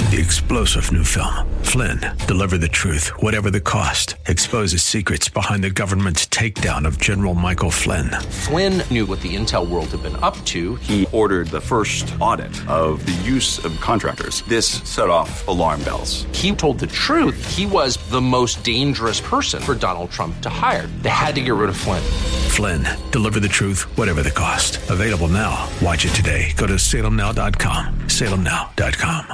the explosive new film, Flynn, Deliver the Truth, Whatever the Cost, exposes secrets behind the government's takedown of General Michael Flynn. Flynn knew what the intel world had been up to. He ordered the first audit of the use of contractors. This set off alarm bells. He told the truth. He was the most dangerous person for Donald Trump to hire. They had to get rid of Flynn. Flynn, Deliver the Truth, Whatever the Cost. Available now. Watch it today. Go to salemnow.com. salemnow.com.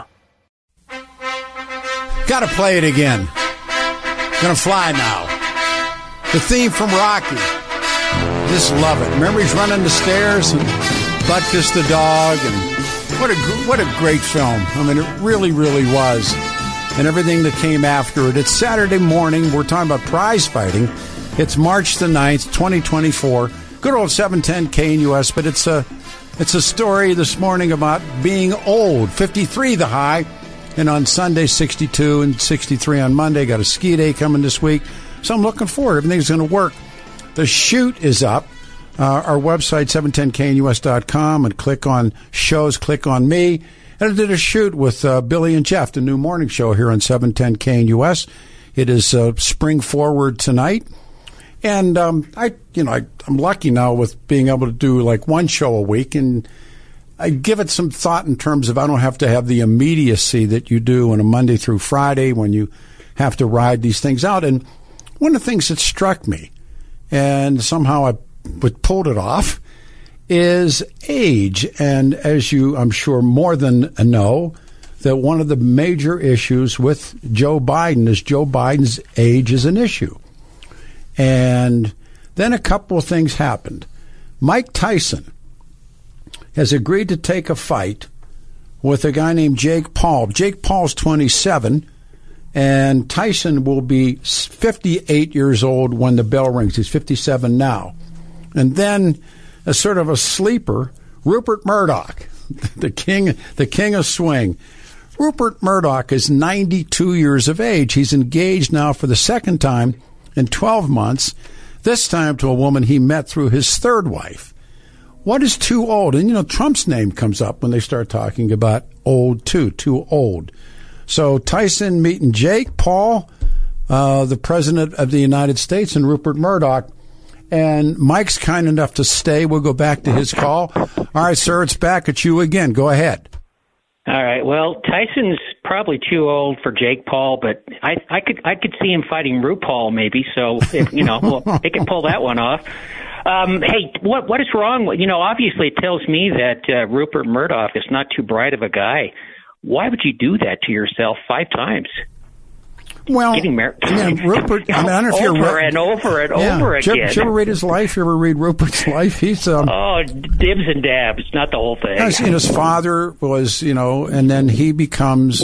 Gotta play it again. Gonna fly now. The theme from Rocky. Just love it. Remember he's running the stairs and Butkus the dog, and what a great film. I mean, it really, really was. And everything that came after it. It's Saturday morning. We're talking about prize fighting. It's March the 9th, 2024. Good old 710 KNUS, but it's a story this morning about being old. 53 the high. And on Sunday, 62 and 63 on Monday. Got a ski day coming this week. So I'm looking forward. Everything's going to work. The shoot is up. Our website, 710knus.com, and click on shows, click on me. And I did a shoot with Billy and Jeff, the new morning show here on 710 KNUS. It is spring forward tonight. And I'm lucky now with being able to do like one show a week, and I give it some thought in terms of I don't have to have the immediacy that you do on a Monday through Friday when you have to ride these things out. And one of the things that struck me, and somehow I pulled it off, is age. And as you, I'm sure, more than know, that one of the major issues with Joe Biden is Joe Biden's age is an issue. And then a couple of things happened. Mike Tyson has agreed to take a fight with a guy named Jake Paul. Jake Paul's 27, and Tyson will be 58 years old when the bell rings. He's 57 now. And then, as sort of a sleeper, Rupert Murdoch, the king of swing. Rupert Murdoch is 92 years of age. He's engaged now for the second time in 12 months, this time to a woman he met through his third wife. What is too old? And, Trump's name comes up when they start talking about old, too old. So Tyson meeting Jake Paul, the president of the United States, and Rupert Murdoch. And Mike's kind enough to stay. We'll go back to his call. All right, sir, it's back at you again. Go ahead. All right. Well, Tyson's probably too old for Jake Paul, but I could see him fighting RuPaul maybe. So, they can pull that one off. Hey, what is wrong? Obviously it tells me that Rupert Murdoch is not too bright of a guy. Why would you do that to yourself 5 times? Well, getting married. Rupert. I don't know if you're over and over again. Did you ever read his life? You ever read Rupert's life? He's dibs and dabs, not the whole thing. His father was, and then he becomes,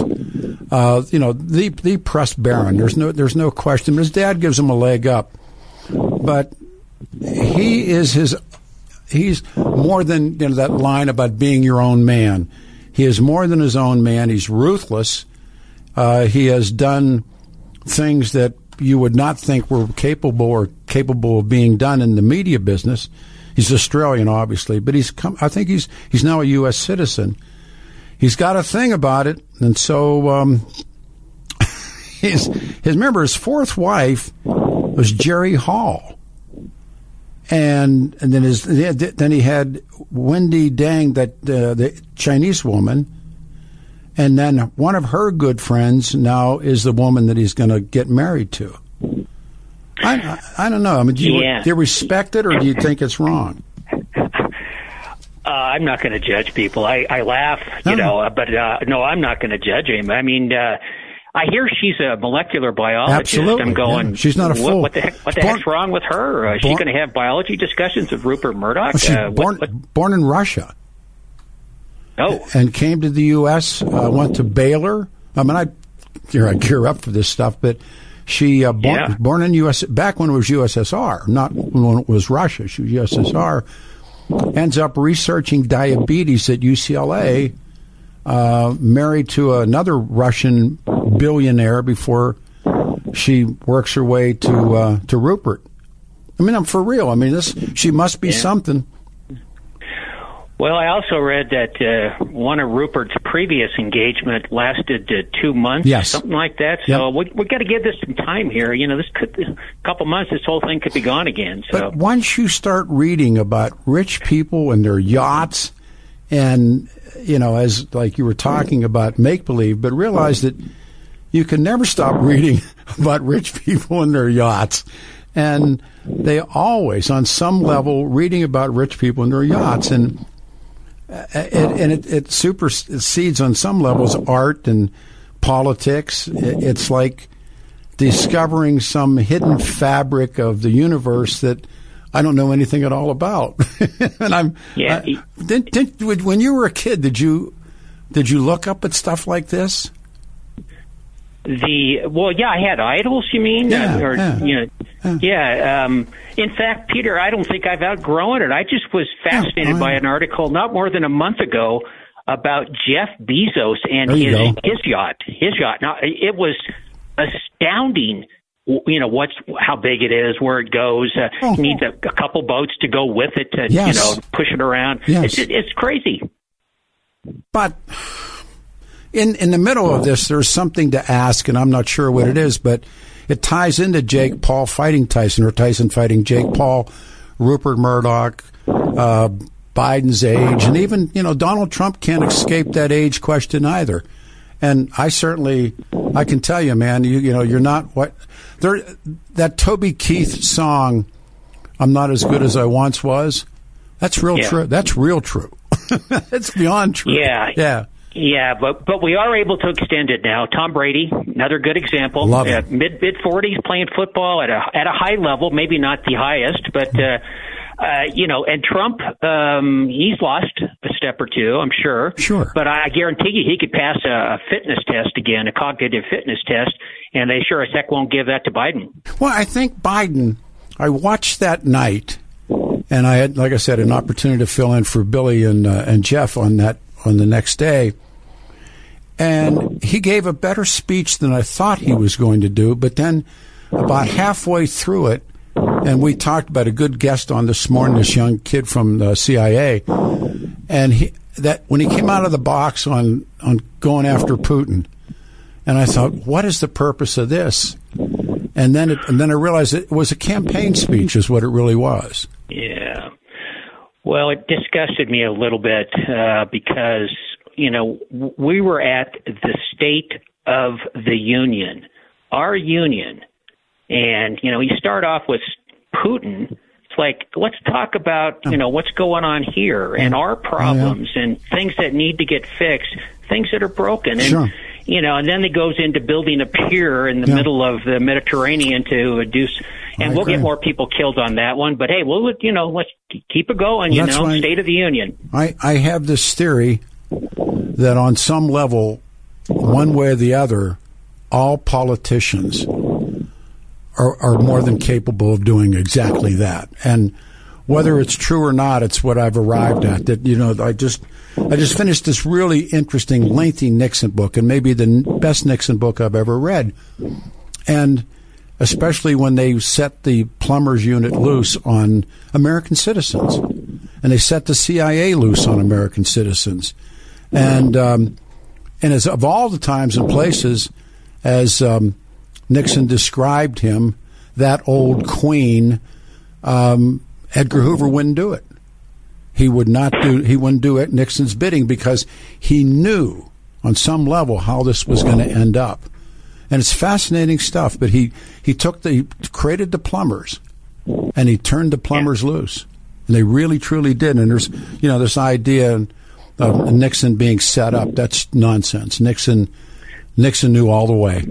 the press baron. There's no question. His dad gives him a leg up, but he's more than that line about being your own man. He is more than his own man. He's ruthless. He has done things that you would not think were capable of being done in the media business. He's Australian, obviously, but I think he's now a U.S. citizen. He's got a thing about it, and so his fourth wife was Jerry Hall. And then he had Wendy Dang, the Chinese woman, and then one of her good friends now is the woman that he's going to get married to. I don't know. I mean, do you respect it, or do you think it's wrong? I'm not going to judge people. I laugh, but no, I'm not going to judge him. I mean, I hear she's a molecular biologist. Absolutely. I'm going, yeah. She's not a fool. What the heck's wrong with her? Is she going to have biology discussions with Rupert Murdoch? She's born in Russia. Oh. And came to the U.S., went to Baylor. I mean, I gear up for this stuff, but she born in U.S., back when it was USSR, not when it was Russia. She was USSR. Ends up researching diabetes at UCLA, married to another Russian billionaire before she works her way to Rupert. I mean, I'm for real. I mean, she must be something. Well, I also read that one of Rupert's previous engagement lasted 2 months, something like that. So we got to give this some time here. This could a couple months. This whole thing could be gone again. So. But once you start reading about rich people and their yachts, and as like you were talking about make believe, but realize that you can never stop reading about rich people and their yachts. And they always, on some level, reading about rich people and their yachts, and it supersedes on some levels art and politics. It's like discovering some hidden fabric of the universe that I don't know anything at all about. And when you were a kid, did you look up at stuff like this? I had idols. You mean? In fact, Peter, I don't think I've outgrown it. I just was fascinated by an article not more than a month ago about Jeff Bezos and his yacht. Now, it was astounding. How big it is, where it goes. He needs a couple boats to go with it to push it around. Yes. It's crazy. But in the middle of this, there's something to ask, and I'm not sure what it is, but it ties into Jake Paul fighting Tyson, or Tyson fighting Jake Paul, Rupert Murdoch, Biden's age, and even, Donald Trump can't escape that age question either. And I can tell you, man, you're not what that Toby Keith song, "I'm Not As Good As I Once Was." That's real true. That's real true. It's beyond true. Yeah. Yeah, but we are able to extend it now. Tom Brady, another good example. Love it. Mid 40s, playing football at a high level, maybe not the highest, but and Trump, he's lost a step or two, I'm sure. Sure. But I guarantee you he could pass a fitness test again, a cognitive fitness test, and they sure as heck won't give that to Biden. Well, I think Biden, I watched that night, and I had, like I said, an opportunity to fill in for Billy and Jeff on the next day. And he gave a better speech than I thought he was going to do. But then about halfway through it, and we talked about a good guest on this morning, this young kid from the CIA, and when he came out of the box on going after Putin, and I thought, what is the purpose of this? And then I realized it was a campaign speech is what it really was. Yeah. Well, it disgusted me a little bit because, we were at the State of the Union, our union. And, you start off with Putin. It's like, let's talk about, what's going on here and our problems and things that need to get fixed, things that are broken. And, sure. And then it goes into building a pier in the middle of the Mediterranean to reduce. And we'll get more people killed on that one. But, hey, let's keep it going, State of the Union. I have this theory that on some level, one way or the other, all politicians are more than capable of doing exactly that. And whether it's true or not, it's what I've arrived at. That, I just finished this really interesting, lengthy Nixon book, and maybe the best Nixon book I've ever read. And especially when they set the plumbers unit loose on American citizens, and they set the CIA loose on American citizens, and as of all the times and places, as Nixon described him, that old queen, Edgar Hoover wouldn't do it. He wouldn't do it Nixon's bidding because he knew on some level how this was going to end up. And it's fascinating stuff, but he created the plumbers, and he turned the plumbers loose. And they really, truly did. And there's, this idea of Nixon being set up. That's nonsense. Nixon knew all the way.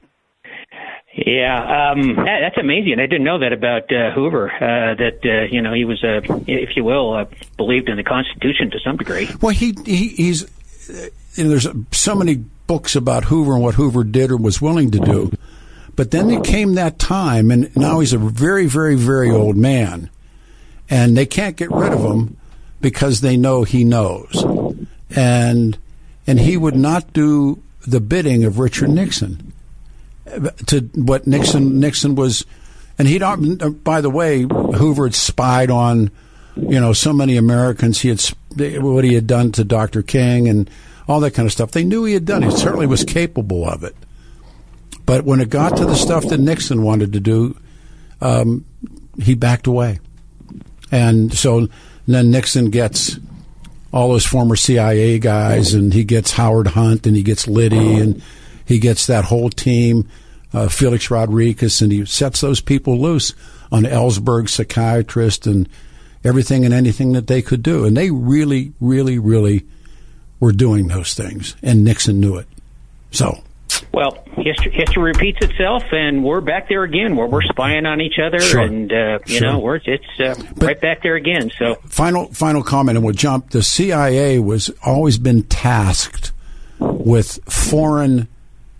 Yeah, that's amazing. I didn't know that about Hoover, that, he was, if you will, believed in the Constitution to some degree. Well, he's there's so many books about Hoover and what Hoover did or was willing to do. But then there came that time, and now he's a very, very, very old man. And they can't get rid of him because they know he knows. And he would not do the bidding of Richard Nixon. To what Nixon was, and by the way, Hoover had spied on, so many Americans. He had what he had done to Dr. King and all that kind of stuff. They knew he had done it. He certainly was capable of it. But when it got to the stuff that Nixon wanted to do, he backed away. And so then Nixon gets all those former CIA guys, and he gets Howard Hunt, and he gets Liddy, and he gets that whole team, Felix Rodriguez, and he sets those people loose on Ellsberg, psychiatrist, and everything and anything that they could do. And they really, really, really were doing those things, and Nixon knew it. So, well, history repeats itself, and we're back there again, where we're spying on each other, sure. and it's right back there again. So, final comment, and we'll jump. The CIA was always been tasked with foreign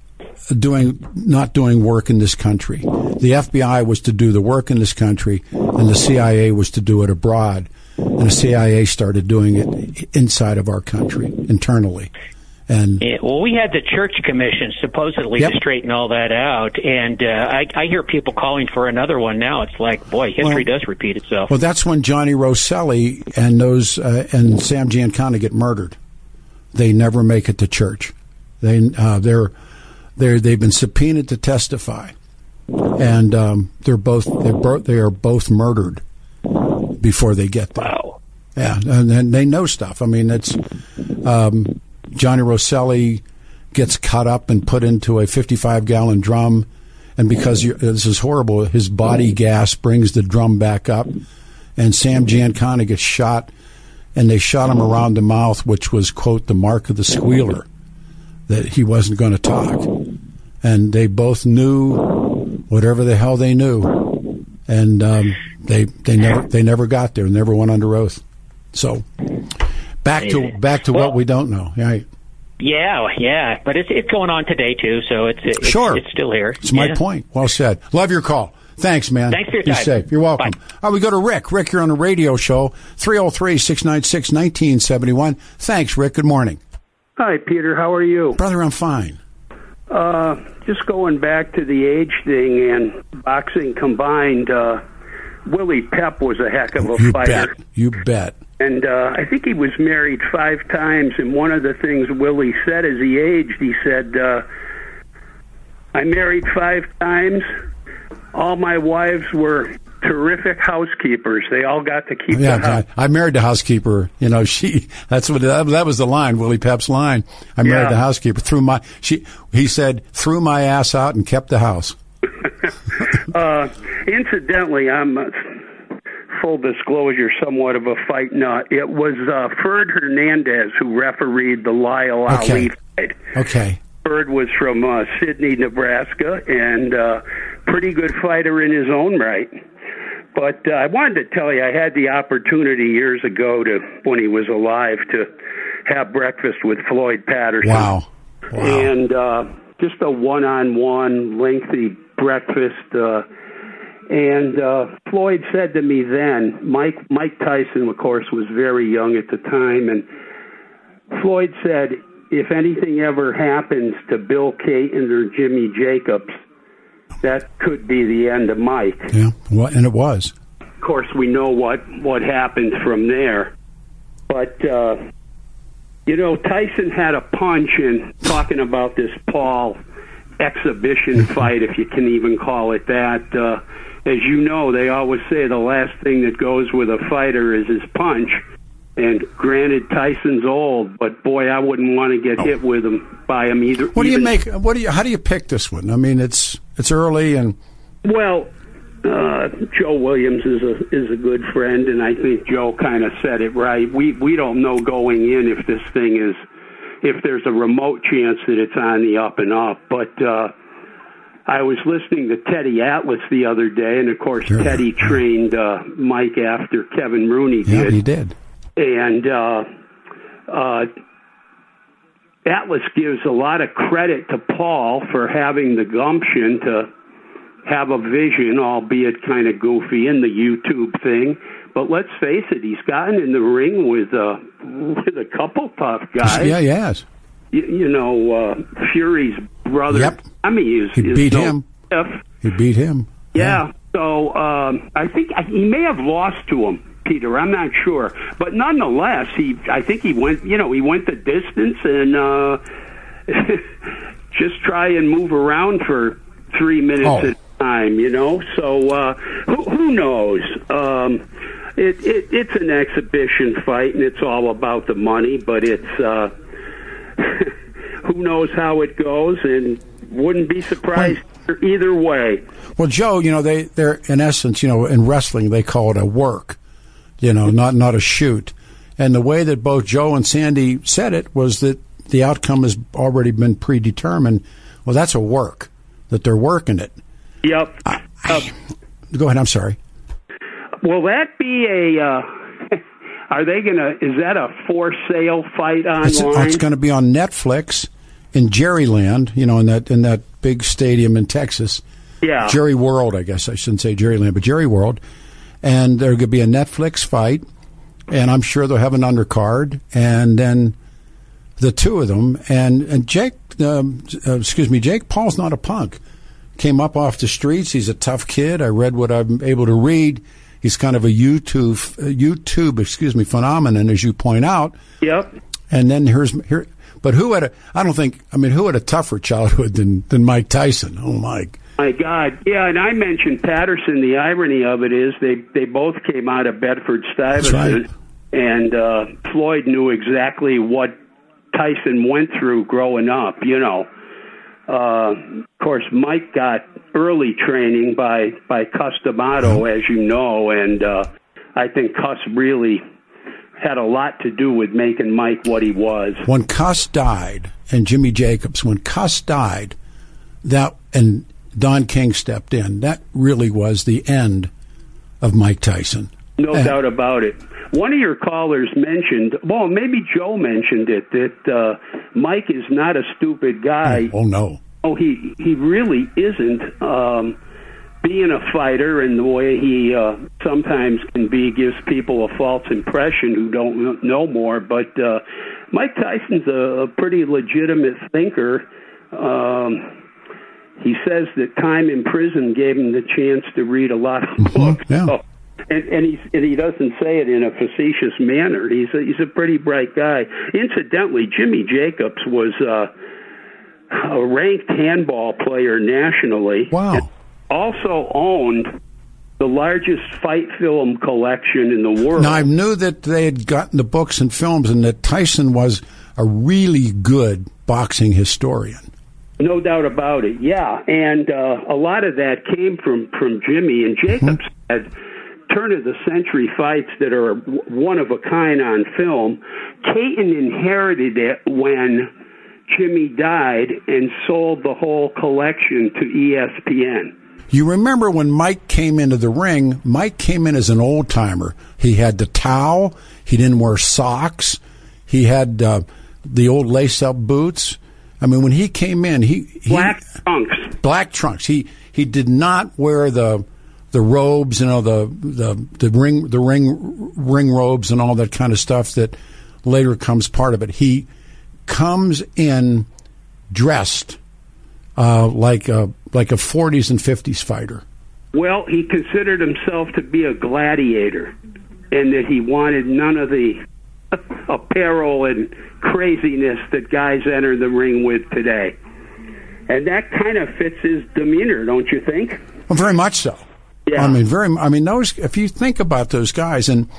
not doing work in this country. The FBI was to do the work in this country, and the CIA was to do it abroad. And the CIA started doing it inside of our country, internally. And well, we had the Church Commission supposedly to straighten all that out, and I hear people calling for another one now. It's like, boy, history does repeat itself. Well, that's when Johnny Rosselli and those and Sam Giancana get murdered. They never make it to church. They've been subpoenaed to testify, and they are both murdered before they get there. Wow. Yeah, and they know stuff. I mean, it's Johnny Rosselli gets cut up and put into a 55-gallon drum, and because this is horrible, his body gas brings the drum back up, and Sam Giancana gets shot, and they shot him around the mouth, which was, quote, the mark of the squealer, that he wasn't going to talk. And they both knew whatever the hell they knew, and they never got there, never went under oath. So back to what we don't know. Right. Yeah, but it's going on today too, so it's still here. It's my point. Well said. Love your call. Thanks, man. Thanks for your time. Be safe. You're welcome. Bye. All right, we go to Rick. Rick, you're on the radio show, 303-696-1971. Thanks, Rick. Good morning. Hi, Peter. How are you? Brother, I'm fine. Just going back to the age thing and boxing combined, Willie Pep was a heck of a fighter. You bet. And I think he was married 5 times, and one of the things Willie said as he aged, he said, I married 5 times. All my wives were terrific housekeepers. They all got to keep the house. I married the housekeeper. You know, that was the line, Willie Pep's line. I married the housekeeper he said, threw my ass out and kept the house. Incidentally, I'm full disclosure, somewhat of a fight nut. It was Ferd Hernandez who refereed the Lyle Ali fight. Okay. Ferd was from Sidney, Nebraska, and pretty good fighter in his own right. But I wanted to tell you, I had the opportunity years ago when he was alive, to have breakfast with Floyd Patterson. Wow. And just a one-on-one, lengthy breakfast. And Floyd said to me then, Mike Tyson, of course, was very young at the time, and Floyd said, if anything ever happens to Bill Caton or Jimmy Jacobs, that could be the end of Mike. Yeah, well, and it was. Of course, we know what happened from there. But, Tyson had a punch in talking about this Paul exhibition fight, if you can even call it that. As you know, they always say the last thing that goes with a fighter is his punch. And granted, Tyson's old, but boy, I wouldn't want to get hit with him by him either. What do you make? How do you pick this one? I mean, it's early, and well, Joe Williams is a good friend, and I think Joe kind of said it right. We don't know going in if this thing if there's a remote chance that it's on the up and up, but. I was listening to Teddy Atlas the other day, and of course, Teddy trained Mike after Kevin Rooney did. Yeah, he did. And Atlas gives a lot of credit to Paul for having the gumption to have a vision, albeit kind of goofy, in the YouTube thing. But let's face it, he's gotten in the ring with a couple tough guys. Yeah, he has. Fury's brother, yep. Tommy, he beat him. He beat him. Yeah. So I think he may have lost to him Peter. I'm not sure, but nonetheless, I think he went. He went the distance and just try and move around for 3 minutes at a time. So who knows? It's an exhibition fight, and it's all about the money. But it's who knows how it goes, and wouldn't be surprised either way. Well, Joe, they're in essence, in wrestling they call it a work, not a shoot. And the way that both Joe and Sandy said it was that the outcome has already been predetermined. Well, that's a work, that they're working it. Yep. Go ahead. I'm sorry. Will that be are they is that a for sale fight online? It's going to be on Netflix in Jerryland, in that big stadium in Texas. Yeah. Jerry World, I guess I shouldn't say Jerryland, but Jerry World. And there's going to be a Netflix fight, and I'm sure they'll have an undercard, and then the two of them. And Jake Paul's not a punk. Came up off the streets. He's a tough kid. I read what I'm able to read. He's kind of a YouTube phenomenon, as you point out. Yep. And then but who had a tougher childhood than Mike Tyson? Oh, Mike. My God. Yeah, and I mentioned Patterson. The irony of it is they both came out of Bedford-Stuyvesant, and Floyd knew exactly what Tyson went through growing up, Of course, Mike got early training by Cus D'Amato, as you know, and I think Cus really had a lot to do with making Mike what he was. When Cus died, and Jimmy Jacobs, when Cus died, and Don King stepped in, that really was the end of Mike Tyson. No doubt about it. One of your callers mentioned, well, maybe Joe mentioned it, that Mike is not a stupid guy. Oh, no. Oh, he really isn't. Being a fighter and the way he sometimes can be gives people a false impression who don't know more. But Mike Tyson's a pretty legitimate thinker. He says that time in prison gave him the chance to read a lot of books. Yeah. So, and he doesn't say it in a facetious manner. He's a pretty bright guy. Incidentally, Jimmy Jacobs was a ranked handball player nationally. Wow. Also owned the largest fight film collection in the world. Now, I knew that they had gotten the books and films and that Tyson was a really good boxing historian. No doubt about it, yeah. And a lot of that came from Jimmy. And Jacobs had turn-of-the-century fights that are one of a kind on film. Caton inherited it when Jimmy died and sold the whole collection to ESPN. You remember when Mike came into the ring, Mike came in as an old-timer. He had the towel. He didn't wear socks. He had the old lace-up boots. I mean, when he came in, black trunks. Black trunks. He did not wear the robes, the ring robes and all that kind of stuff that later comes part of it. He comes in dressed like a 40s and 50s fighter. Well, he considered himself to be a gladiator, and that he wanted none of the apparel and craziness that guys enter the ring with today. And that kind of fits his demeanor, don't you think? Well, very much so. Yeah. I mean, those. If you think about those guys, and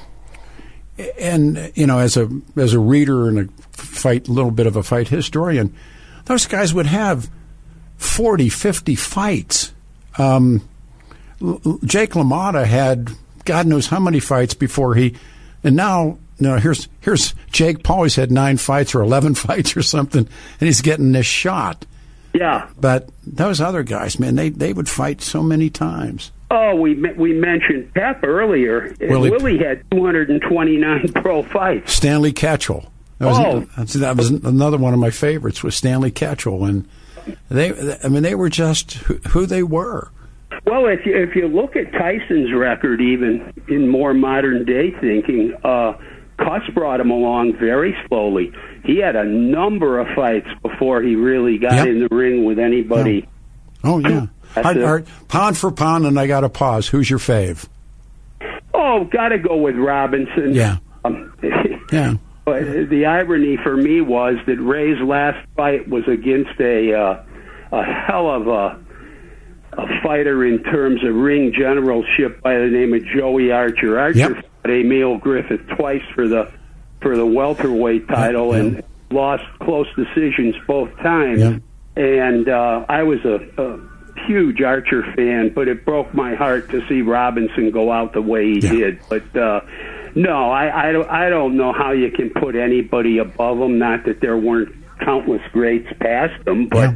as a reader and a little bit of a fight historian, those guys would have 40, 50 fights. Jake LaMotta had God knows how many fights before and now. Here's Jake Paul. He's had 9 fights or 11 fights or something, and he's getting this shot. Yeah. But those other guys, man, they would fight so many times. Oh, we mentioned Pep earlier. Willie had 229 pro fights. Stanley Catchell. That was another one of my favorites, was Stanley Catchell, and they were just who they were. Well, if you look at Tyson's record, even in more modern day thinking, Cus brought him along very slowly. He had a number of fights before he really got in the ring with anybody. Oh, yeah. Pound for pound, and I got to pause. Who's your fave? Oh, got to go with Robinson. Yeah. Yeah. But the irony for me was that Ray's last fight was against a hell of a fighter in terms of ring generalship by the name of Joey Archer. Archer fought Emil Griffith twice for the welterweight title and lost close decisions both times. Yep. And I was a huge Archer fan, but it broke my heart to see Robinson go out the way he did. But no, I don't know how you can put anybody above him. Not that there weren't countless greats past him, but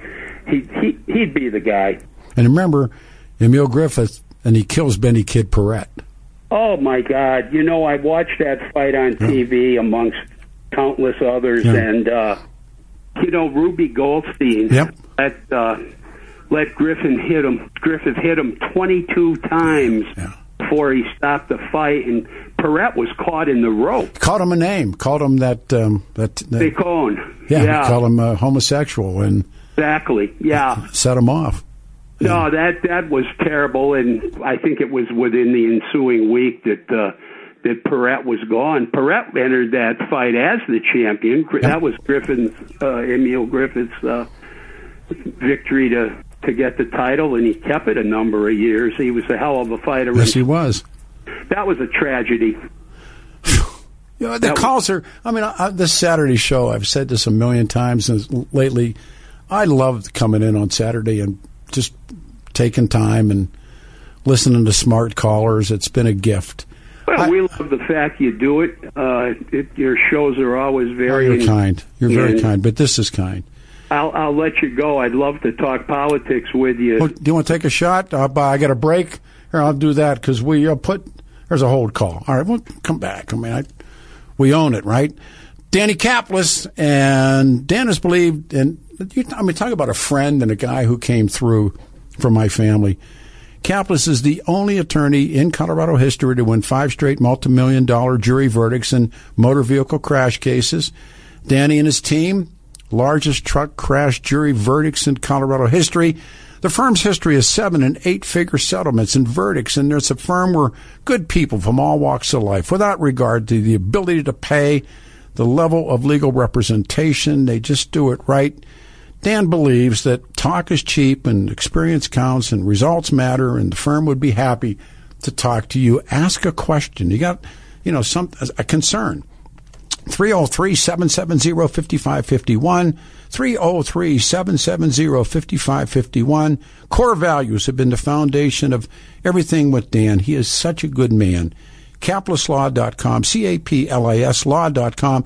he'd be the guy. And remember, Emil Griffith, and he kills Benny Kid Paret. Oh, my God. You know, I watched that fight on TV amongst countless others, and, you know, Ruby Goldstein let Griffith hit him 22 times before he stopped the fight, and Paret was caught in the rope. Called him a name. Called him that Bicone. Yeah, called him homosexual. And exactly, set him off. No, that was terrible, and I think it was within the ensuing week that Paret was gone. Paret entered that fight as the champion. Yep. That was Emil Griffith's victory to get the title, and he kept it a number of years. He was a hell of a fighter. Yes, he was. That was a tragedy. You know, the calls are, I mean, this Saturday show, I've said this a million times lately, I loved coming in on Saturday and just taking time and listening to smart callers. It's been a gift. Well, we love the fact you do it. Your shows are always very... You're kind. You're very kind, but this is kind. I'll let you go. I'd love to talk politics with you. Well, do you want to take a shot? I got a break. Here, I'll do that because there's a hold call. All right, we'll come back. I mean, we own it, right? Danny Kaplis, and Dan is believed, and talk about a friend and a guy who came through for my family. Kaplis is the only attorney in Colorado history to win 5 straight multi-million-dollar jury verdicts in motor vehicle crash cases. Danny and his team, largest truck crash jury verdicts in Colorado history. The firm's history is 7- and 8-figure settlements and verdicts, and it's a firm where good people from all walks of life, without regard to the ability to pay, the level of legal representation, they just do it right. Dan believes that talk is cheap and experience counts and results matter, and the firm would be happy to talk to you. Ask a question. You got, a concern. 303-770-5551. 303-770-5551. Core values have been the foundation of everything with Dan. He is such a good man. CaplisLaw.com, CAPLIS Law.com,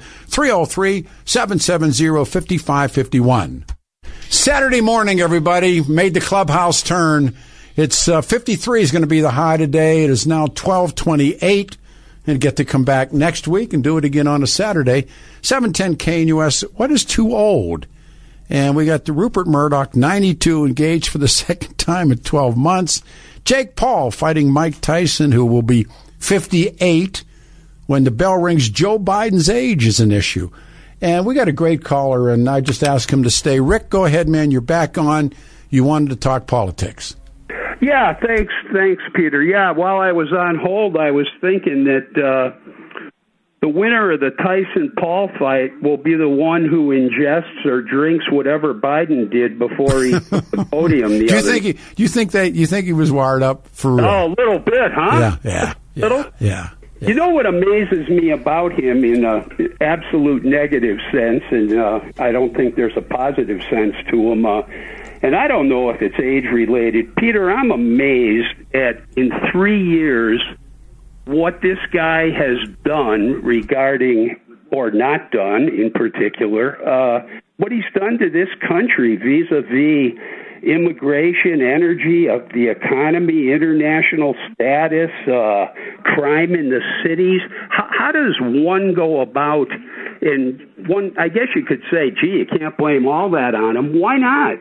303-770-5551. Saturday morning, everybody. Made the clubhouse turn. It's 53 is going to be the high today. It is now 12:28. And get to come back next week and do it again on a Saturday. 710 KNUS. What is too old? And we got the Rupert Murdoch, 92, engaged for the second time in 12 months. Jake Paul fighting Mike Tyson, who will be 58 when the bell rings. Joe Biden's age is an issue. And we got a great caller, and I just asked him to stay. Rick, go ahead, man. You're back on. You wanted to talk politics. Yeah, thanks, Peter. Yeah, while I was on hold, I was thinking that the winner of the Tyson-Paul fight will be the one who ingests or drinks whatever Biden did before he took the podium. Do you think he was wired up for? Oh, a little bit, huh? Yeah. Little? Yeah. You know what amazes me about him in an absolute negative sense, and I don't think there's a positive sense to him. And I don't know if it's age-related. Peter, I'm amazed at, in 3 years, what this guy has done regarding, or not done in particular, what he's done to this country vis-a-vis immigration, energy, the economy, international status, crime in the cities. How does one go about, and one, I guess you could say, gee, you can't blame all that on him. Why not?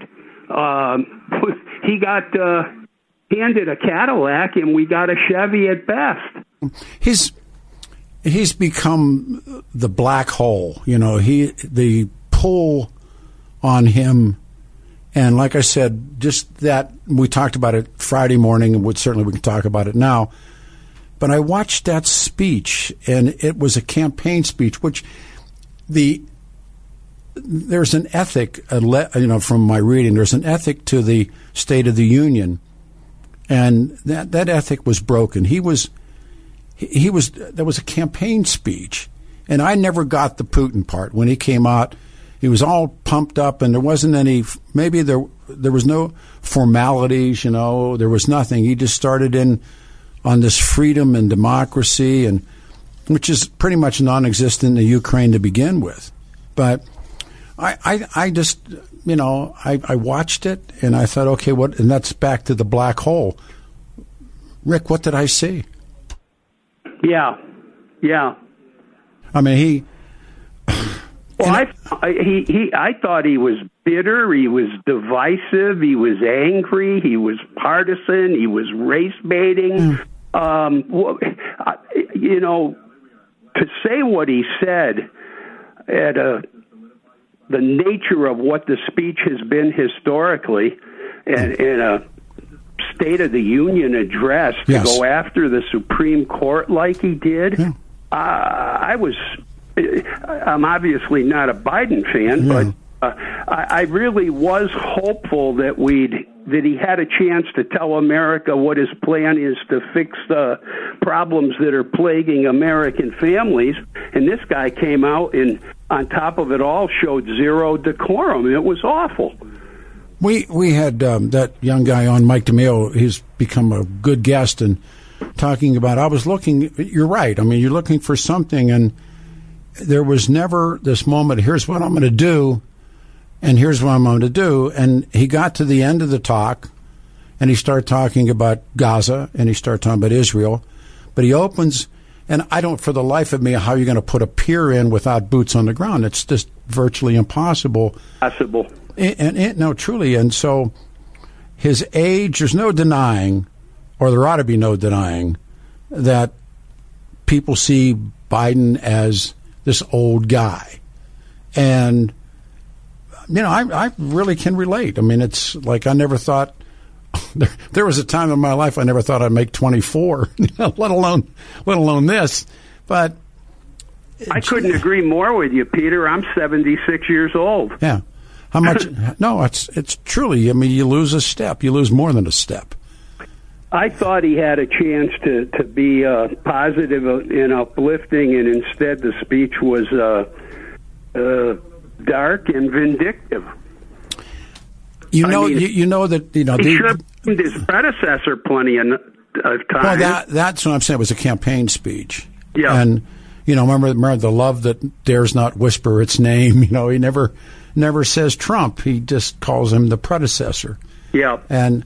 He got handed a Cadillac, and we got a Chevy at best. He's become the black hole. The pull on him, and like I said, just that we talked about it Friday morning, and certainly we can talk about it now. But I watched that speech, and it was a campaign speech, which there's an ethic, from my reading, there's an ethic to the State of the Union, and that ethic was broken. There was a campaign speech, and I never got the Putin part. When he came out, he was all pumped up, and there wasn't any, maybe there was no formalities, there was nothing. He just started in on this freedom and democracy, and which is pretty much non-existent in the Ukraine to begin with. But I just, I watched it, and I thought, okay, what? And that's back to the black hole. Rick, what did I see? Yeah. I mean, he. Well, I thought he was bitter. He was divisive. He was angry. He was partisan. He was race baiting. To say what he said at the nature of what the speech has been historically, and in a State of the Union address to go after the Supreme Court like he did, I'm obviously not a Biden fan, but I really was hopeful that he had a chance to tell America what his plan is to fix the problems that are plaguing American families. And this guy came out and, on top of it all, showed zero decorum. It was awful. We had that young guy on, Mike DeMeo. He's become a good guest, and talking about, I was looking, you're right. I mean, you're looking for something, and there was never this moment, here's what I'm going to do, and here's what I'm going to do. And he got to the end of the talk, and he started talking about Gaza, and he started talking about Israel. But he opens, and I don't, for the life of me, how you're going to put a pier in without boots on the ground. It's just virtually impossible. No, truly. And so his age, there's no denying, or there ought to be no denying, that people see Biden as this old guy. And, I really can relate. I mean, it's like I never thought, there was a time in my life I never thought I'd make 24, let alone this. But I couldn't agree more with you, Peter. I'm 76 years old. Yeah. How much? No, it's truly, I mean, you lose a step. You lose more than a step. I thought he had a chance to be positive and uplifting, and instead the speech was dark and vindictive. He should have named his predecessor plenty of time. Well, that's what I'm saying. It was a campaign speech. Yeah. And, remember the love that dares not whisper its name. He never says Trump. He just calls him the predecessor. Yeah. And,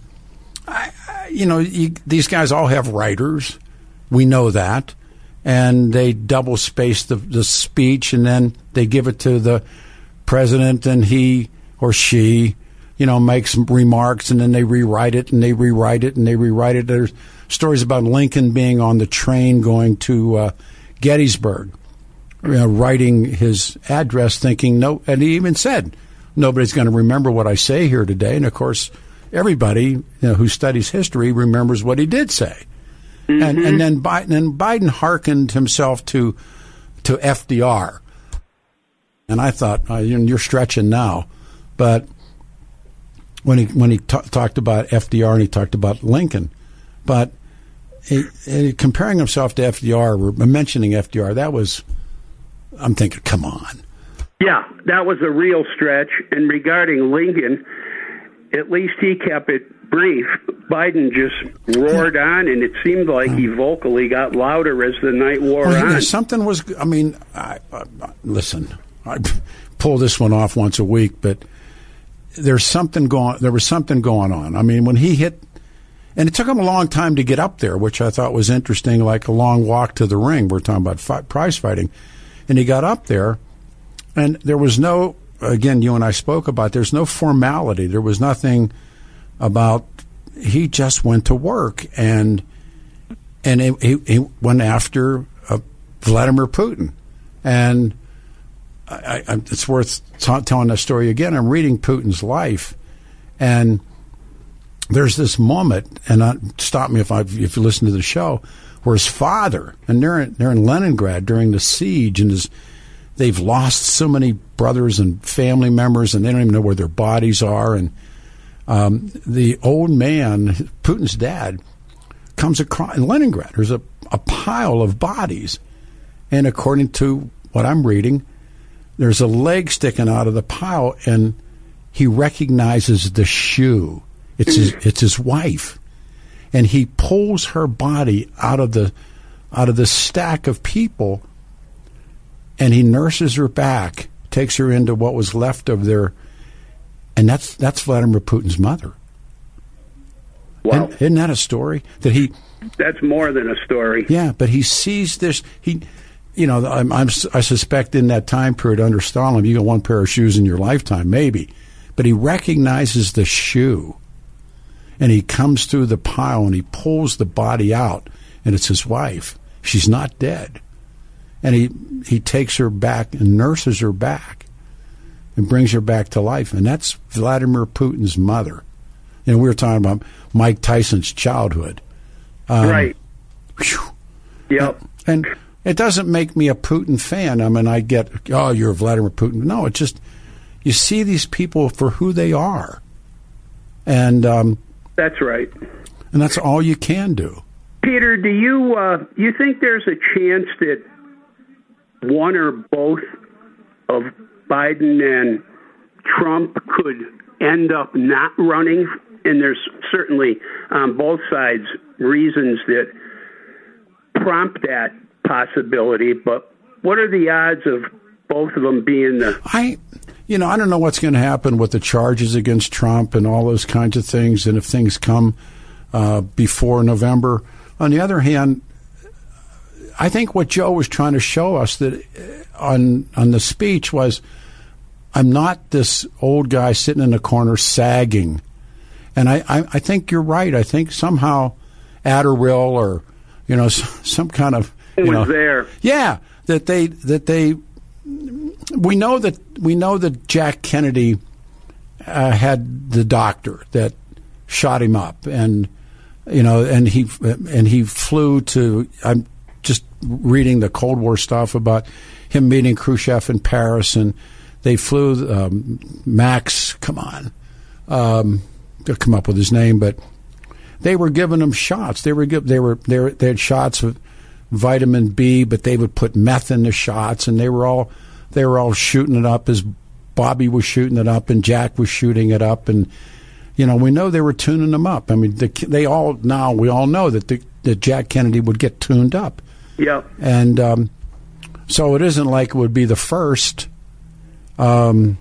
these guys all have writers. We know that. And they double space the speech, and then they give it to the president, and he or she, makes some remarks, and then they rewrite it, and they rewrite it, and they rewrite it. There's stories about Lincoln being on the train going to Gettysburg, writing his address, thinking, no, and he even said, nobody's going to remember what I say here today. And, of course, everybody who studies history remembers what he did say. Mm-hmm. And then Biden hearkened himself to FDR. And I thought, you're stretching now. But when he talked about FDR and he talked about Lincoln, but comparing himself to FDR, or mentioning FDR, that was, I'm thinking, come on. Yeah, that was a real stretch. And regarding Lincoln, at least he kept it brief. Biden just roared on, and it seemed like he vocally got louder as the night wore on. Something was, listen, I pull this one off once a week, but there was something going on. I mean, when he hit, and it took him a long time to get up there, which I thought was interesting, like a long walk to the ring. We're talking about prize fighting. And he got up there, and there was no, again, you and I spoke about, there's no formality. There was nothing about, he just went to work, and he went after Vladimir Putin. And it's worth telling that story again. I'm reading Putin's life, and there's this moment, and stop me if you listen to the show, where his father, and they're in Leningrad during the siege, and they've lost so many brothers and family members, and they don't even know where their bodies are. And the old man, Putin's dad, comes across in Leningrad. There's a pile of bodies, and according to what I'm reading, there's a leg sticking out of the pile, and he recognizes the shoe. It's his wife, and he pulls her body out of the stack of people, and he nurses her back, takes her into what was left of their, and that's Vladimir Putin's mother. Wow. Isn't that a story? That's more than a story. Yeah, but he sees this. I suspect in that time period under Stalin, you got one pair of shoes in your lifetime, maybe. But he recognizes the shoe, and he comes through the pile, and he pulls the body out, and it's his wife. She's not dead. And he takes her back and nurses her back and brings her back to life. And that's Vladimir Putin's mother. And we were talking about Mike Tyson's childhood. Right. Whew. Yep. And it doesn't make me a Putin fan. I mean, I get, you're a Vladimir Putin. No, it's just you see these people for who they are. And that's right. And that's all you can do. Peter, do you think there's a chance that one or both of Biden and Trump could end up not running? And there's certainly on both sides reasons that prompt that possibility, but what are the odds of both of them being the... I don't know what's going to happen with the charges against Trump and all those kinds of things, and if things come before November. On the other hand, I think what Joe was trying to show us that on the speech was, I'm not this old guy sitting in the corner sagging. And I think you're right. I think somehow Adderall or, some kind of... It was there. Yeah, we know that Jack Kennedy had the doctor that shot him up, and he flew to. I'm just reading the Cold War stuff about him meeting Khrushchev in Paris, and they flew Max. Come on, they'll come up with his name, but they were giving him shots. They had shots of vitamin B, but they would put meth in the shots, and they were all shooting it up as Bobby was shooting it up and Jack was shooting it up, and we know they were tuning them up. I mean, we all know that Jack Kennedy would get tuned up. Yeah, and so it isn't like it would be the first. And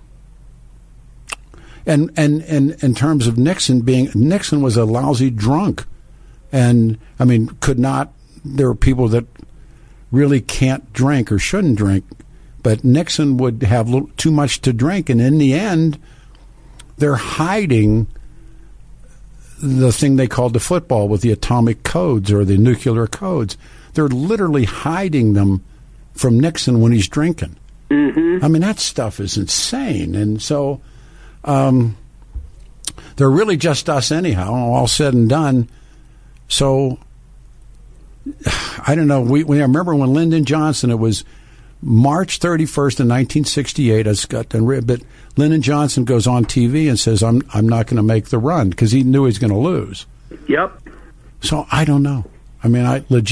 in terms of Nixon was a lousy drunk, and I mean could not. There are people that really can't drink or shouldn't drink, but Nixon would have too much to drink, and in the end, they're hiding the thing they called the football with the atomic codes or the nuclear codes. They're literally hiding them from Nixon when he's drinking. Mm-hmm. I mean, that stuff is insane, and so they're really just us anyhow, all said and done. So I don't know. We remember when Lyndon Johnson, it was March 31st in 1968, as Scott done read, but Lyndon Johnson goes on TV and says, I'm not going to make the run, because he knew he was going to lose. Yep. So I don't know. I mean,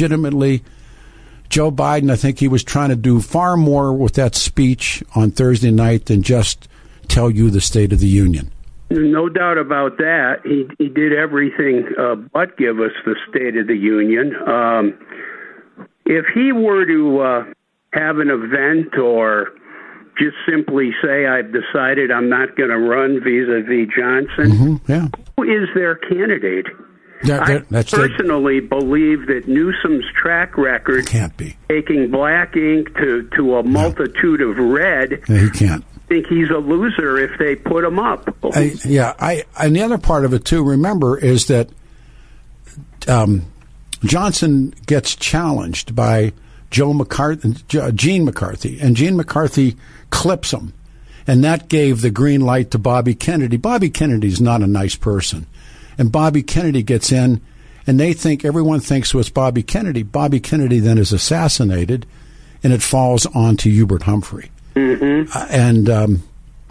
Joe Biden, I think he was trying to do far more with that speech on Thursday night than just tell you the State of the Union. No doubt about that. He did everything but give us the State of the Union. If he were to have an event or just simply say, I've decided I'm not going to run vis-a-vis Johnson, who is their candidate? I personally believe that Newsom's track record can't be taking black ink to a multitude of red. He can't. I think he's a loser if they put him up. And the other part of it too, remember, is that Johnson gets challenged by Gene McCarthy, and Gene McCarthy clips him, and that gave the green light to Bobby Kennedy. Bobby Kennedy's not a nice person, and Bobby Kennedy gets in, and everyone thinks it's Bobby Kennedy. Bobby Kennedy then is assassinated, and it falls onto Hubert Humphrey. Mm-hmm.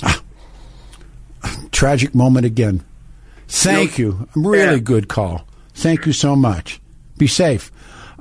Tragic moment again. Thank you. Really good call. Thank you so much. Be safe.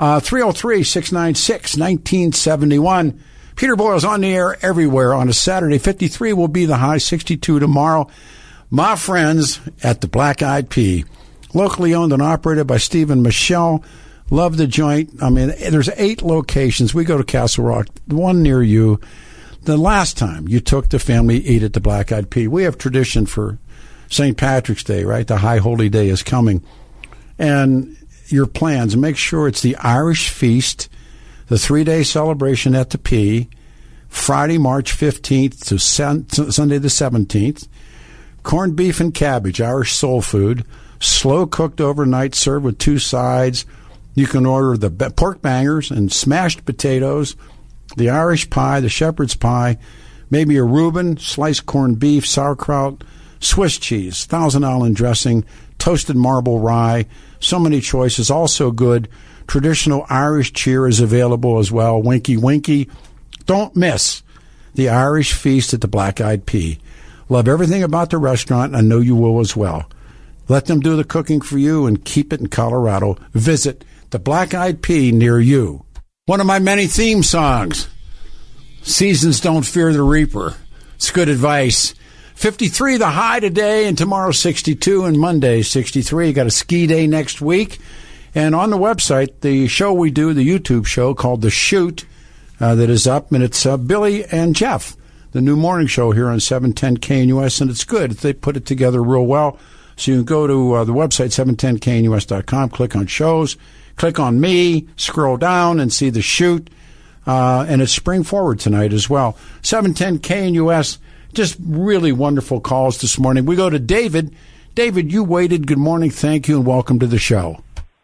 303-696-1971. Peter Boyle's on the air everywhere on a Saturday. 53 will be the high, 62 tomorrow. My friends at the Black Eyed Pea, locally owned and operated by Steve and Michelle. Love the joint. I mean, there's 8 locations. We go to Castle Rock, the one near you. The last time you took the family to eat at the Black Eyed Pea, we have tradition for St. Patrick's Day, right? The High Holy Day is coming. And your plans, make sure it's the Irish Feast, the 3-day celebration at the Pea, Friday, March 15th to Sunday the 17th. Corned beef and cabbage, Irish soul food, slow cooked overnight, served with 2 sides. You can order the pork bangers and smashed potatoes, the Irish pie, the shepherd's pie, maybe a Reuben, sliced corned beef, sauerkraut, Swiss cheese, Thousand Island dressing, toasted marble rye. So many choices, also good. Traditional Irish cheer is available as well. Winky Winky. Don't miss the Irish Feast at the Black Eyed Pea. Love everything about the restaurant. I know you will as well. Let them do the cooking for you and keep it in Colorado. Visit the Black Eyed Pea near you. One of my many theme songs. Seasons don't fear the reaper. It's good advice. 53 the high today, and tomorrow 62, and Monday 63. Got a ski day next week. And on the website, the show we do, the YouTube show called The Shoot, that is up, and it's Billy and Jeff, the new morning show here on 710 KNUS, and it's good. They put it together real well. So you can go to the website, 710knus.com, click on shows, click on me, scroll down, and see The Shoot. And it's Spring Forward tonight as well. 710 KNUS, just really wonderful calls this morning. We go to David. David, you waited. Good morning. Thank you, and welcome to the show.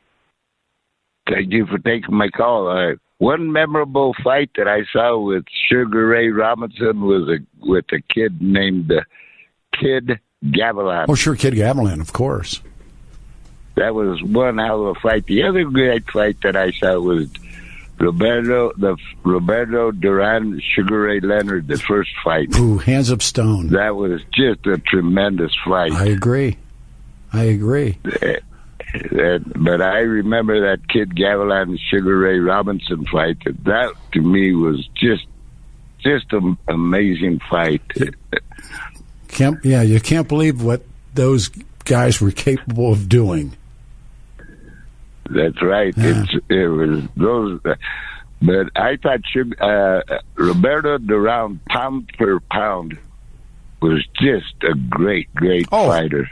Thank you for taking my call. One memorable fight that I saw with Sugar Ray Robinson was with a kid named Kid Gavilan. Oh, sure, Kid Gavilan, of course. That was one hell of a fight. The other great fight that I saw was Roberto Duran, Sugar Ray Leonard, the first fight. Ooh, hands up stone. That was just a tremendous fight. I agree. But I remember that Kid Gavilan and Sugar Ray Robinson fight. That to me was just an amazing fight. You can't believe what those guys were capable of doing. That's right. Yeah. It was those. But I thought Roberto Duran, pound per pound, was just a great fighter.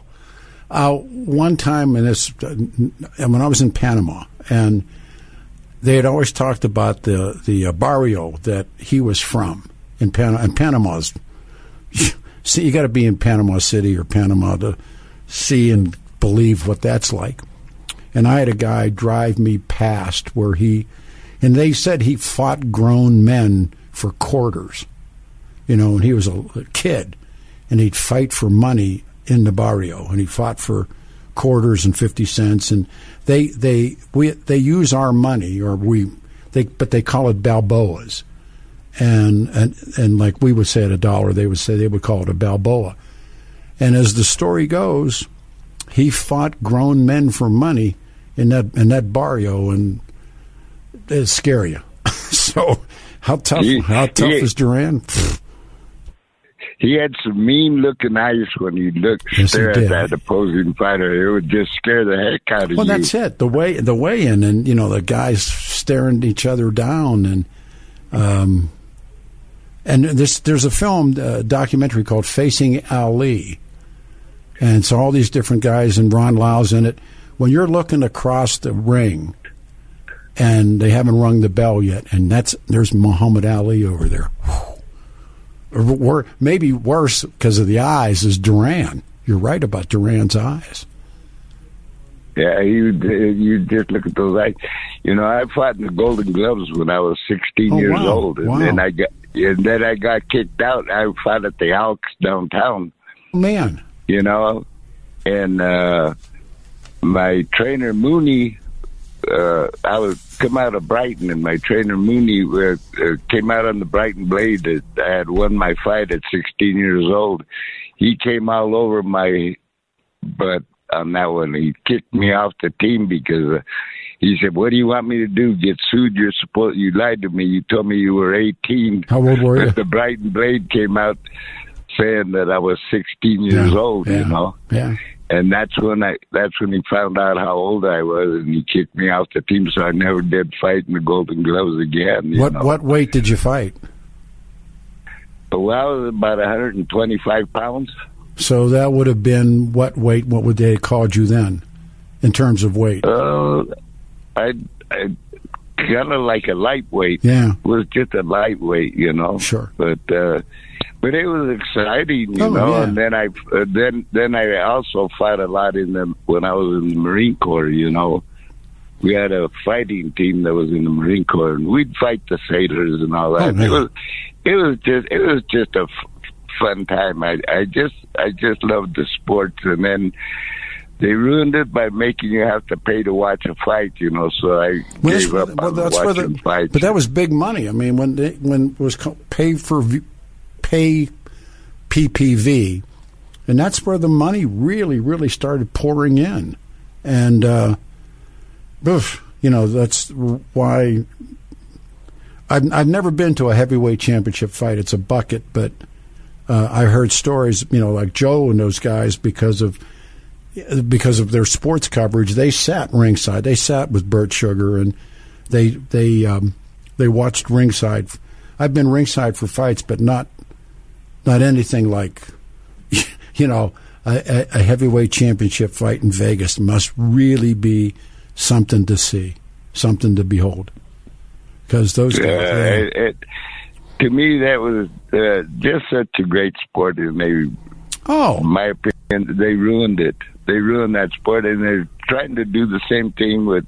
One time when I was in Panama, and they had always talked about the barrio that he was from in Panama. And Panama's, see, you got to be in Panama City or Panama to see and believe what that's like. And I had a guy drive me past where and they said he fought grown men for quarters, and he was a kid, and he'd fight for money in the barrio, and he fought for quarters and 50 cents, and they use our money, but they call it Balboas, and like we would say at $1, they would call it a Balboa. And as the story goes, he fought grown men for money in that barrio, and it'll scare you. So how tough is Duran? He had some mean-looking eyes when you stare at that opposing fighter. It would just scare the heck out of you. Well, that's it. The weigh-in, and the guys staring each other down, and there's a film documentary called Facing Ali, and so all these different guys, and Ron Lau's in it. When you're looking across the ring, and they haven't rung the bell yet, and there's Muhammad Ali over there. Or maybe worse because of the eyes is Duran. You're right about Duran's eyes. Yeah, you just look at those eyes. I fought in the Golden Gloves when I was 16 years old, and then I got kicked out. I fought at the Elks downtown. Man, and my trainer Mooney, I would come out of Brighton, and my trainer Mooney came out on the Brighton Blade. I had won my fight at 16 years old. He came all over my butt on that one. He kicked me off the team because he said, "What do you want me to do? Get sued? You lied to me. You told me you were 18." How old were you? But the Brighton Blade came out saying that I was 16 years old. You know. Yeah. And that's when he found out how old I was, and he kicked me off the team. So I never did fight in the Golden Gloves again. What weight did you fight? Well, I was about 125 pounds. So that would have been what weight? What would they have called you then, in terms of weight? I kind of like a lightweight. Yeah, it was just a lightweight, you know. Sure, but it was exciting, you know. Yeah. And then I also fought a lot when I was in the Marine Corps. You know, we had a fighting team that was in the Marine Corps, and we'd fight the sailors and all that. It was just a fun time. I just loved the sports, and then they ruined it by making you have to pay to watch a fight, you know. So I gave up on watching fights. But that was big money. I mean, when it was pay PPV, and that's where the money really, really started pouring in, and you know, that's why I've never been to a heavyweight championship fight. It's a bucket, but I heard stories, you know, like Joe and those guys because of their sports coverage. They sat ringside. They sat with Bert Sugar, and they watched ringside. I've been ringside for fights, but not anything like, you know, a heavyweight championship fight in Vegas must really be something to see, something to behold. Because those guys, to me, that was just such a great sport, and in my opinion, they ruined it. They ruined that sport, and they're trying to do the same thing with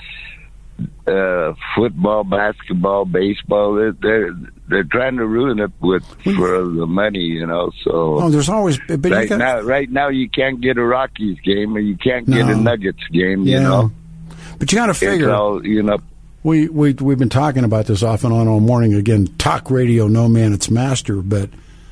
football, basketball, baseball. They're trying to ruin it for the money, you know. So there's always right now you can't get a Rockies game, or you can't get a Nuggets game, you know. But you got to figure, you know. We've been talking about this off and on all morning. Again, talk radio, no man its master. But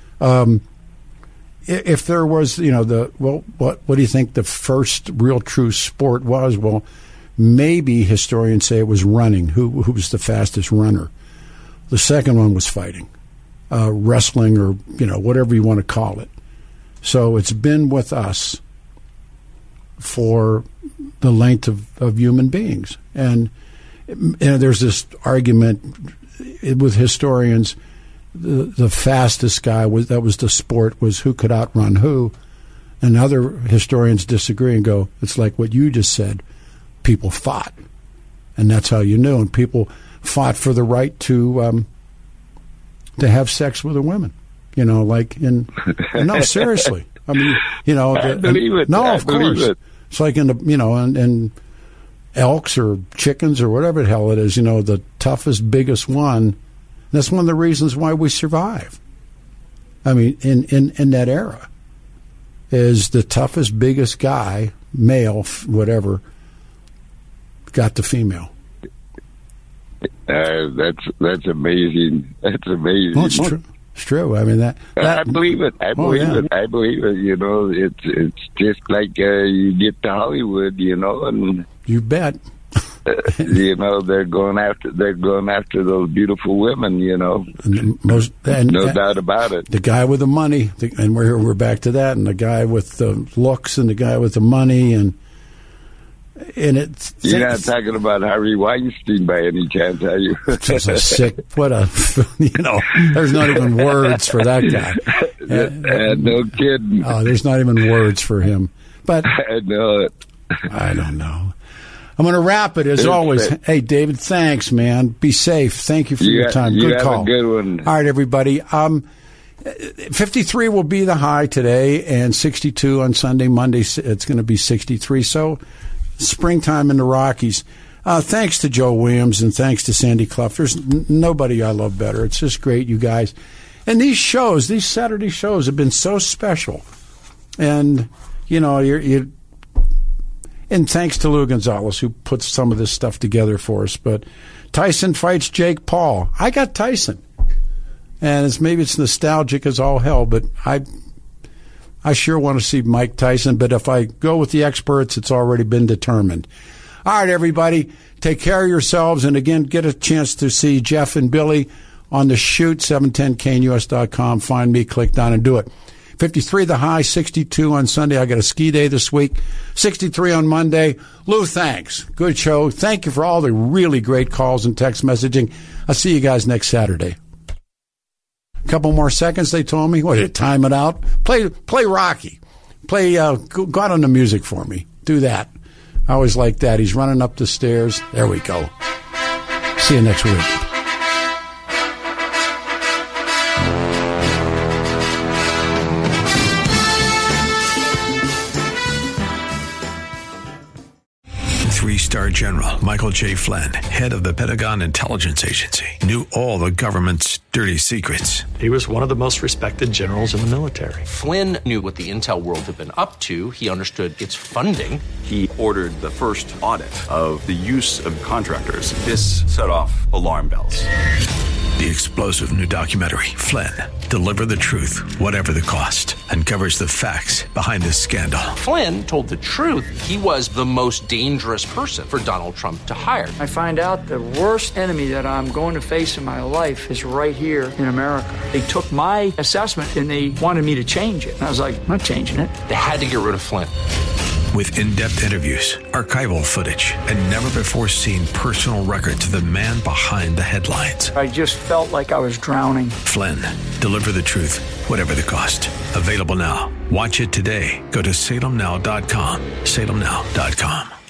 if there was, you know, what do you think the first real true sport was? Well, maybe historians say it was running. Who was the fastest runner? The second one was fighting, wrestling, or, you know, whatever you want to call it. So it's been with us for the length of human beings. And there's this argument with historians. The fastest guy that was the sport, was who could outrun who. And other historians disagree and go, it's like what you just said. People fought, and that's how you knew. And people fought for the right to have sex with the women. You know, like no, seriously. I mean, you know, I believe it. No, of course. It's like in the, you know, and elks or chickens or whatever the hell it is. You know, the toughest, biggest one. That's one of the reasons why we survive. I mean, in that era, is the toughest, biggest guy, male, whatever, got the female. That's amazing. That's amazing. Well, it's true. It's true. I mean that I believe it. I believe it. I believe it. You know, it's just like you get to Hollywood, you know, and you bet. You know, they're going after those beautiful women, you know. No doubt about it. The guy with the money, and we're back to that, and the guy with the looks, and the guy with the money, and it's. You're not talking about Harvey Weinstein by any chance, are you? Just a sick. You know, there's not even words for that guy. No kidding. Oh, there's not even words for him. But I know it. I don't know. I'm going to wrap it as always. Hey, David, thanks, man. Be safe. Thank you for your time. Good call. A good one. All right, everybody. 53 will be the high today, and 62 on Sunday. Monday, it's going to be 63. So, springtime in the Rockies. Thanks to Joe Williams, and thanks to Sandy Clough. There's nobody I love better. It's just great, you guys. And these shows, these Saturday shows, have been so special. And, you know, And thanks to Lou Gonzalez, who puts some of this stuff together for us. But Tyson fights Jake Paul. I got Tyson. And maybe it's nostalgic as all hell, but I sure want to see Mike Tyson. But if I go with the experts, it's already been determined. All right, everybody, take care of yourselves. And, again, get a chance to see Jeff and Billy on the shoot, 710knus.com. Find me, click down, and do it. 53 the high, 62 on Sunday. I got a ski day this week. 63 on Monday. Lou, thanks. Good show. Thank you for all the really great calls and text messaging. I'll see you guys next Saturday. A couple more seconds, they told me. What, did it time it out? Play Rocky. Go out on the music for me. Do that. I always like that. He's running up the stairs. There we go. See you next week. Three-star General Michael J. Flynn, head of the Pentagon Intelligence Agency, knew all the government's dirty secrets. He was one of the most respected generals in the military. Flynn knew what the intel world had been up to. He understood its funding. He ordered the first audit of the use of contractors. This set off alarm bells. The explosive new documentary, Flynn, Deliver the Truth, Whatever the Cost, uncovers the facts behind this scandal. Flynn told the truth. He was the most dangerous person for Donald Trump to hire. I find out the worst enemy that I'm going to face in my life is right here in America. They took my assessment and they wanted me to change it. And I was like, I'm not changing it. They had to get rid of Flynn. With in-depth interviews, archival footage, and never-before-seen personal records of the man behind the headlines. I just felt like I was drowning. Flynn, Deliver the Truth, Whatever the Cost. Available now. Watch it today. Go to salemnow.com. salemnow.com.